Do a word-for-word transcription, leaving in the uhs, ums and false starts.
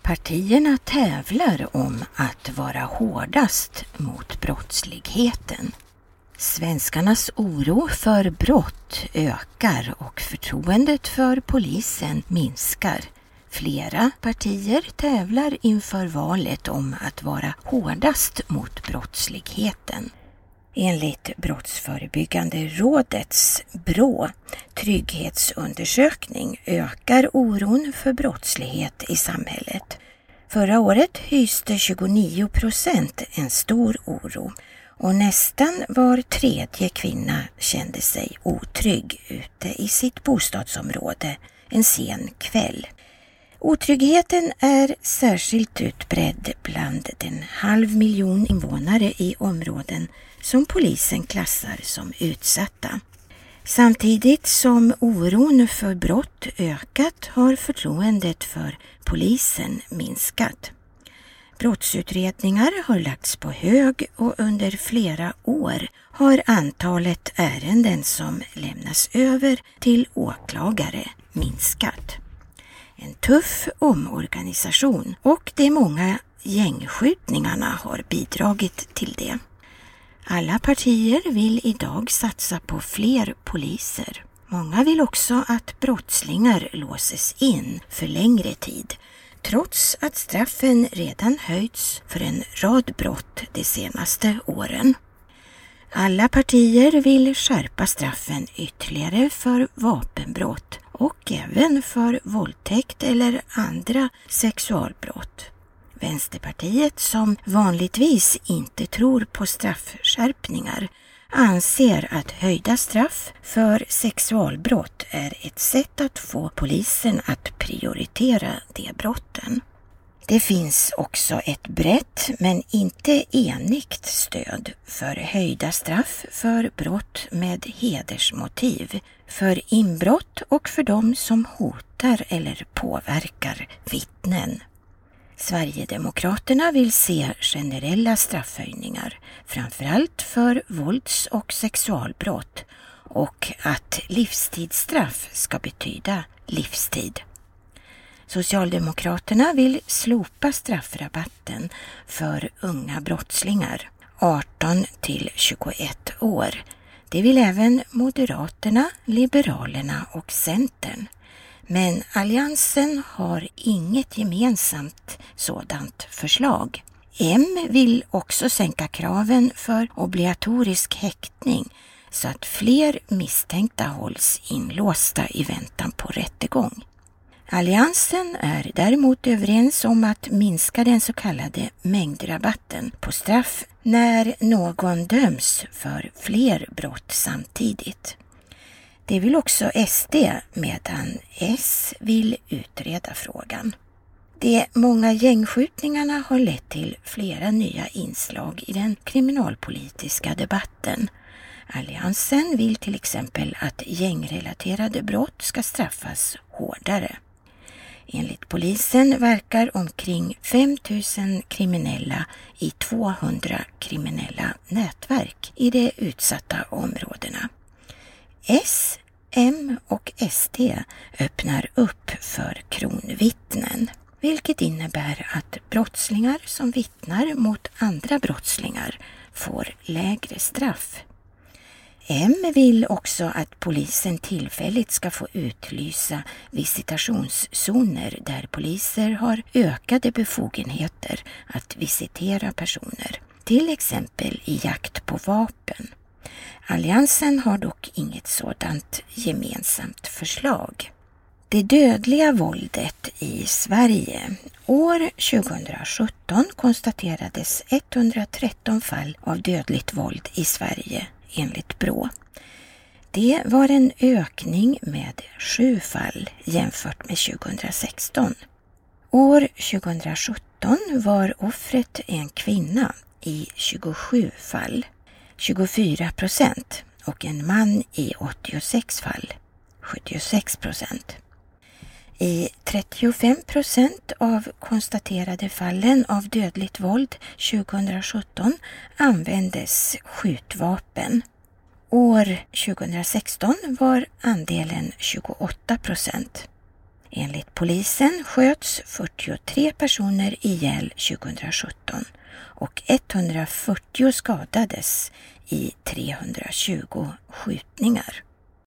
Partierna tävlar om att vara hårdast mot brottsligheten. Svenskarnas oro för brott ökar och förtroendet för polisen minskar. Flera partier tävlar inför valet om att vara hårdast mot brottsligheten. Enligt Brottsförebyggande rådets B R Å trygghetsundersökning ökar oron för brottslighet i samhället. Förra året hyste tjugonio procent en stor oro och nästan var tredje kvinna kände sig otrygg ute i sitt bostadsområde en sen kväll. Otryggheten är särskilt utbredd bland den halv miljon invånare i områden som polisen klassar som utsatta. Samtidigt som oron för brott ökat har förtroendet för polisen minskat. Brottsutredningar har lagts på hög och under flera år har antalet ärenden som lämnas över till åklagare minskat. En tuff omorganisation och de många gängskjutningarna har bidragit till det. Alla partier vill idag satsa på fler poliser. Många vill också att brottslingar låses in för längre tid, trots att straffen redan höjts för en rad brott de senaste åren. Alla partier vill skärpa straffen ytterligare för vapenbrott och även för våldtäkt eller andra sexualbrott. Vänsterpartiet, som vanligtvis inte tror på straffskärpningar, anser att höjda straff för sexualbrott är ett sätt att få polisen att prioritera de brotten. Det finns också ett brett men inte enigt stöd för höjda straff för brott med hedersmotiv, för inbrott och för dem som hotar eller påverkar vittnen. Sverigedemokraterna vill se generella straffhöjningar, framförallt för vålds- och sexualbrott, och att livstidsstraff ska betyda livstid. Socialdemokraterna vill slopa straffrabatten för unga brottslingar, arton till tjugoett år. Det vill även Moderaterna, Liberalerna och Centern. Men alliansen har inget gemensamt sådant förslag. M vill också sänka kraven för obligatorisk häktning så att fler misstänkta hålls inlåsta i väntan på rättegång. Alliansen är däremot överens om att minska den så kallade mängdrabatten på straff när någon döms för fler brott samtidigt. Det vill också S D, medan S vill utreda frågan. De många gängskjutningarna har lett till flera nya inslag i den kriminalpolitiska debatten. Alliansen vill till exempel att gängrelaterade brott ska straffas hårdare. Enligt polisen verkar omkring fem tusen kriminella i tvåhundra kriminella nätverk i de utsatta områdena. S, M och S D öppnar upp för kronvittnen, vilket innebär att brottslingar som vittnar mot andra brottslingar får lägre straff. M vill också att polisen tillfälligt ska få utlysa visitationszoner där poliser har ökade befogenheter att visitera personer, till exempel i jakt på vapen. Alliansen har dock inget sådant gemensamt förslag. Det dödliga våldet i Sverige. År tjugohundrasjutton konstaterades etthundratretton fall av dödligt våld i Sverige enligt B R Å. Det var en ökning med sju fall jämfört med tjugohundrasexton. År tjugohundrasjutton var offret en kvinna i tjugosju fall, tjugofyra procent, och en man i åttiosex fall, sjuttiosex procent. I trettiofem procent av konstaterade fallen av dödligt våld tjugohundrasjutton användes skjutvapen. År tjugohundrasexton var andelen tjugoåtta procent. Enligt polisen sköts fyrtiotre personer ihjäl tjugohundrasjutton och etthundrafyrtio skadades i trehundratjugo skjutningar.